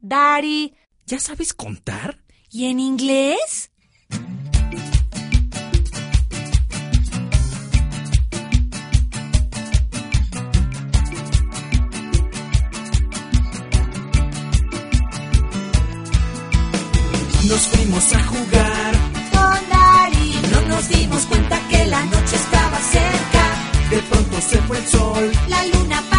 Daddy. ¿Ya sabes contar? ¿Y en inglés? Nos fuimos a jugar Con Daddy. y no nos dimos cuenta que la noche estaba cerca. De pronto se fue el sol. La luna